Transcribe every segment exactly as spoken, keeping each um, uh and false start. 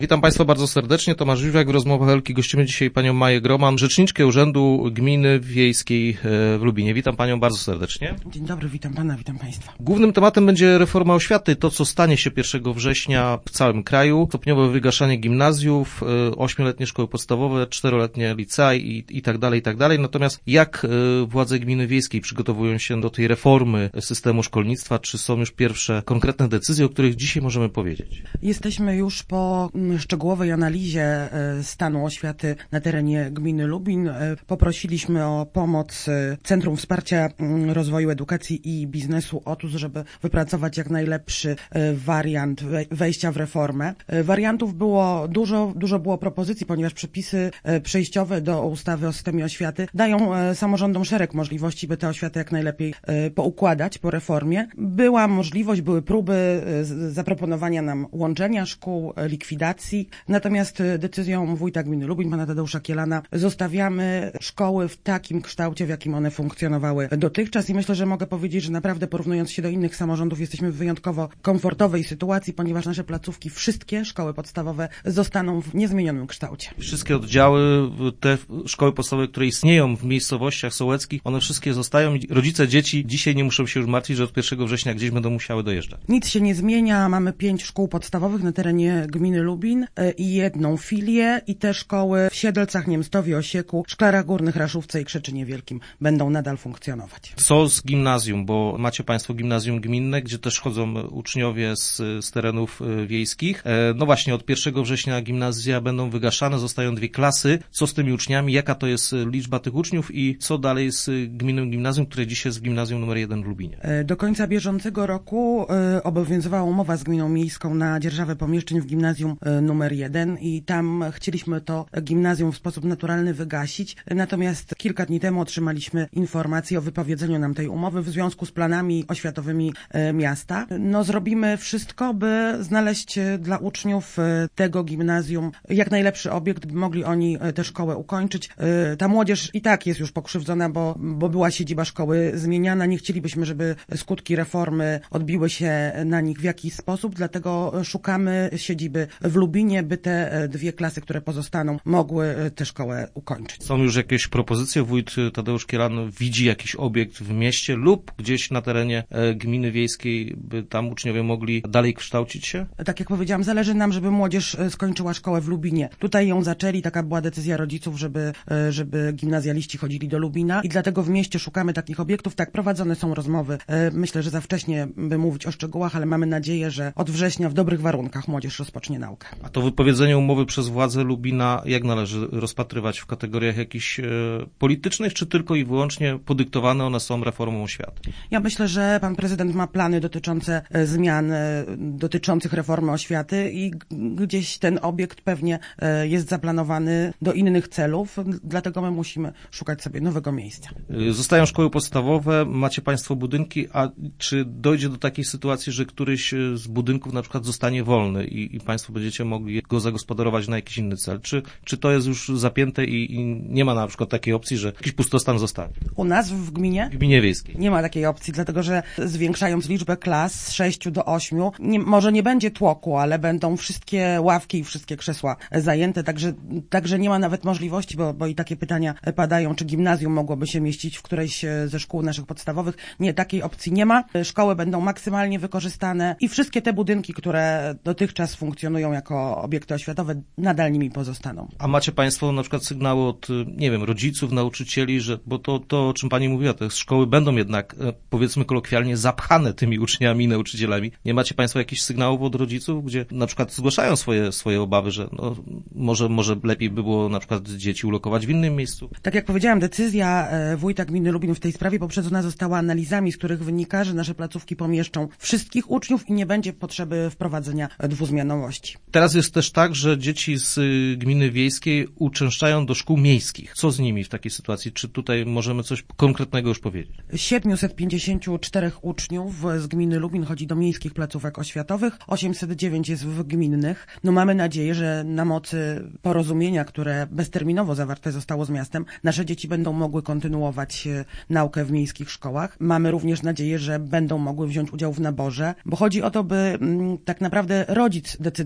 Witam Państwa bardzo serdecznie. Tomasz Wiwak w rozmowach Elki. Gościmy dzisiaj panią Maję Groman, rzeczniczkę Urzędu Gminy Wiejskiej w Lubinie. Witam panią bardzo serdecznie. Dzień dobry, witam pana, witam państwa. Głównym tematem będzie reforma oświaty, to co stanie się pierwszego września w całym kraju. Stopniowe wygaszanie gimnazjów, ośmioletnie szkoły podstawowe, czteroletnie licea i, i tak dalej, i tak dalej. Natomiast jak władze Gminy Wiejskiej przygotowują się do tej reformy systemu szkolnictwa? Czy są już pierwsze konkretne decyzje, o których dzisiaj możemy powiedzieć? Jesteśmy już po szczegółowej analizie stanu oświaty na terenie gminy Lubin. Poprosiliśmy o pomoc Centrum Wsparcia Rozwoju Edukacji i Biznesu O T U S, żeby wypracować jak najlepszy wariant wejścia w reformę. Wariantów było dużo, dużo było propozycji, ponieważ przepisy przejściowe do ustawy o systemie oświaty dają samorządom szereg możliwości, by tę oświatę jak najlepiej poukładać po reformie. Była możliwość, były próby zaproponowania nam łączenia szkół, likwidacji. Natomiast decyzją wójta gminy Lubin, pana Tadeusza Kielana, zostawiamy szkoły w takim kształcie, w jakim one funkcjonowały dotychczas i myślę, że mogę powiedzieć, że naprawdę porównując się do innych samorządów jesteśmy w wyjątkowo komfortowej sytuacji, ponieważ nasze placówki, wszystkie szkoły podstawowe zostaną w niezmienionym kształcie. Wszystkie oddziały, te szkoły podstawowe, które istnieją w miejscowościach sołeckich, one wszystkie zostają i rodzice dzieci dzisiaj nie muszą się już martwić, że od pierwszego września gdzieś będą musiały dojeżdżać. Nic się nie zmienia, mamy pięć szkół podstawowych na terenie gminy Lubin i jedną filię i te szkoły w Siedlcach, Niemstowie, Osieku, Szklarach Górnych, Raszówce i Krzeczynie Wielkim będą nadal funkcjonować. Co z gimnazjum, bo macie Państwo gimnazjum gminne, gdzie też chodzą uczniowie z, z terenów wiejskich. No właśnie, od pierwszego września gimnazja będą wygaszane, zostają dwie klasy. Co z tymi uczniami, jaka to jest liczba tych uczniów i co dalej z gminnym gimnazjum, które dzisiaj jest gimnazjum numer jeden w Lubinie? Do końca bieżącego roku obowiązywała umowa z gminą miejską na dzierżawę pomieszczeń w gimnazjum numer jeden i tam chcieliśmy to gimnazjum w sposób naturalny wygasić. Natomiast kilka dni temu otrzymaliśmy informację o wypowiedzeniu nam tej umowy w związku z planami oświatowymi miasta. No zrobimy wszystko, by znaleźć dla uczniów tego gimnazjum jak najlepszy obiekt, by mogli oni tę szkołę ukończyć. Ta młodzież i tak jest już pokrzywdzona, bo, bo była siedziba szkoły zmieniana. Nie chcielibyśmy, żeby skutki reformy odbiły się na nich w jakiś sposób, dlatego szukamy siedziby w Lubinie, by te dwie klasy, które pozostaną, mogły tę szkołę ukończyć. Są już jakieś propozycje? Wójt Tadeusz Kielan widzi jakiś obiekt w mieście lub gdzieś na terenie gminy wiejskiej, by tam uczniowie mogli dalej kształcić się? Tak jak powiedziałam, zależy nam, żeby młodzież skończyła szkołę w Lubinie. Tutaj ją zaczęli, taka była decyzja rodziców, żeby, żeby gimnazjaliści chodzili do Lubina i dlatego w mieście szukamy takich obiektów. Tak, prowadzone są rozmowy. Myślę, że za wcześnie, by mówić o szczegółach, ale mamy nadzieję, że od września w dobrych warunkach młodzież rozpocznie naukę. A to wypowiedzenie umowy przez władze Lubina jak należy rozpatrywać? W kategoriach jakichś e, politycznych, czy tylko i wyłącznie podyktowane one są reformą oświaty? Ja myślę, że pan prezydent ma plany dotyczące e, zmian e, dotyczących reformy oświaty i g- gdzieś ten obiekt pewnie e, jest zaplanowany do innych celów, dlatego my musimy szukać sobie nowego miejsca. Zostają szkoły podstawowe, macie Państwo budynki, a czy dojdzie do takiej sytuacji, że któryś z budynków na przykład zostanie wolny i, i Państwo będziecie mogli go zagospodarować na jakiś inny cel? Czy, czy to jest już zapięte i, i nie ma na przykład takiej opcji, że jakiś pustostan zostanie? U nas w gminie? W gminie wiejskiej. Nie ma takiej opcji, dlatego że zwiększając liczbę klas z sześciu do ośmiu, nie, może nie będzie tłoku, ale będą wszystkie ławki i wszystkie krzesła zajęte, także, także nie ma nawet możliwości, bo, bo i takie pytania padają, czy gimnazjum mogłoby się mieścić w którejś ze szkół naszych podstawowych. Nie, takiej opcji nie ma. Szkoły będą maksymalnie wykorzystane i wszystkie te budynki, które dotychczas funkcjonują jako obiekty oświatowe, nadal nimi pozostaną. A macie Państwo na przykład sygnały od, nie wiem, rodziców, nauczycieli, że, bo to, to o czym Pani mówiła, te szkoły będą jednak, powiedzmy kolokwialnie, zapchane tymi uczniami i nauczycielami. Nie macie Państwo jakichś sygnałów od rodziców, gdzie na przykład zgłaszają swoje, swoje obawy, że no, może, może lepiej by było na przykład dzieci ulokować w innym miejscu? Tak jak powiedziałam, decyzja wójta gminy Lubin w tej sprawie poprzedzona została analizami, z których wynika, że nasze placówki pomieszczą wszystkich uczniów i nie będzie potrzeby wprowadzenia dwuzmianowości. Teraz jest też tak, że dzieci z gminy wiejskiej uczęszczają do szkół miejskich. Co z nimi w takiej sytuacji? Czy tutaj możemy coś konkretnego już powiedzieć? siedemset pięćdziesiąt cztery uczniów z gminy Lubin chodzi do miejskich placówek oświatowych, osiemset dziewięć jest w gminnych. No mamy nadzieję, że na mocy porozumienia, które bezterminowo zawarte zostało z miastem, nasze dzieci będą mogły kontynuować naukę w miejskich szkołach. Mamy również nadzieję, że będą mogły wziąć udział w naborze, bo chodzi o to, by m, tak naprawdę rodzic decydował o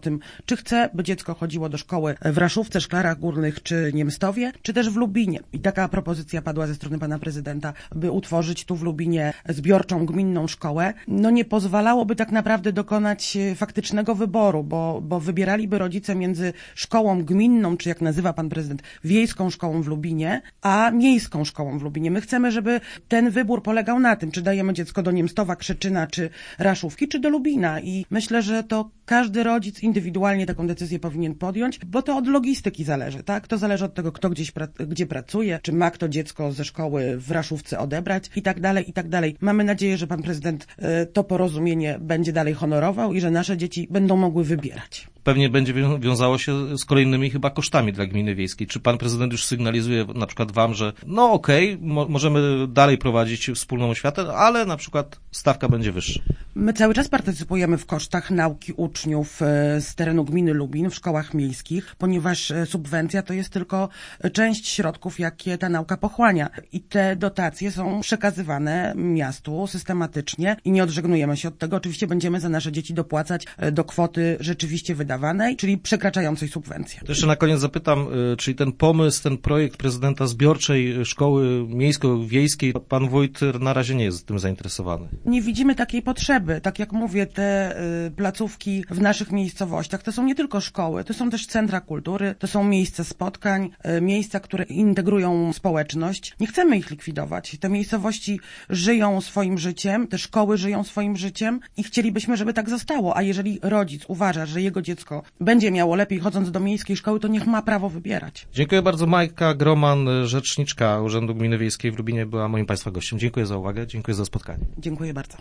tym, czy chce, by dziecko chodziło do szkoły w Raszówce, Szklarach Górnych czy Niemstowie, czy też w Lubinie. I taka propozycja padła ze strony pana prezydenta, by utworzyć tu w Lubinie zbiorczą gminną szkołę. No nie pozwalałoby tak naprawdę dokonać faktycznego wyboru, bo, bo wybieraliby rodzice między szkołą gminną, czy jak nazywa pan prezydent, wiejską szkołą w Lubinie, a miejską szkołą w Lubinie. My chcemy, żeby ten wybór polegał na tym, czy dajemy dziecko do Niemstowa, Krzeczyna, czy Raszówki, czy do Lubina. I myślę, że to każdy rodzic indywidualnie taką decyzję powinien podjąć, bo to od logistyki zależy, tak? To zależy od tego, kto gdzieś pra- gdzie pracuje, czy ma kto dziecko ze szkoły w Raszówce odebrać i tak dalej, i tak dalej. Mamy nadzieję, że pan prezydent y, to porozumienie będzie dalej honorował i że nasze dzieci będą mogły wybierać. Pewnie będzie wiązało się z kolejnymi chyba kosztami dla gminy wiejskiej. Czy pan prezydent już sygnalizuje na przykład wam, że no okej, okay, mo- możemy dalej prowadzić wspólną oświatę, ale na przykład stawka będzie wyższa? My cały czas partycypujemy w kosztach nauki uczniów z terenu gminy Lubin w szkołach miejskich, ponieważ subwencja to jest tylko część środków, jakie ta nauka pochłania. I te dotacje są przekazywane miastu systematycznie i nie odżegnujemy się od tego. Oczywiście będziemy za nasze dzieci dopłacać do kwoty rzeczywiście wydawanej, czyli przekraczającej subwencję. To jeszcze na koniec zapytam, czyli ten pomysł, ten projekt prezydenta zbiorczej szkoły miejsko-wiejskiej, pan wójt na razie nie jest tym zainteresowany? Nie widzimy takiej potrzeby. Tak jak mówię, te y, placówki w naszych miejscowościach to są nie tylko szkoły, to są też centra kultury, to są miejsca spotkań, y, miejsca, które integrują społeczność. Nie chcemy ich likwidować. Te miejscowości żyją swoim życiem, te szkoły żyją swoim życiem i chcielibyśmy, żeby tak zostało. A jeżeli rodzic uważa, że jego dziecko będzie miało lepiej chodząc do miejskiej szkoły, to niech ma prawo wybierać. Dziękuję bardzo. Majka Groman, rzeczniczka Urzędu Gminy Wiejskiej w Lubinie, była moim państwa gościem. Dziękuję za uwagę, dziękuję za spotkanie. Dziękuję bardzo.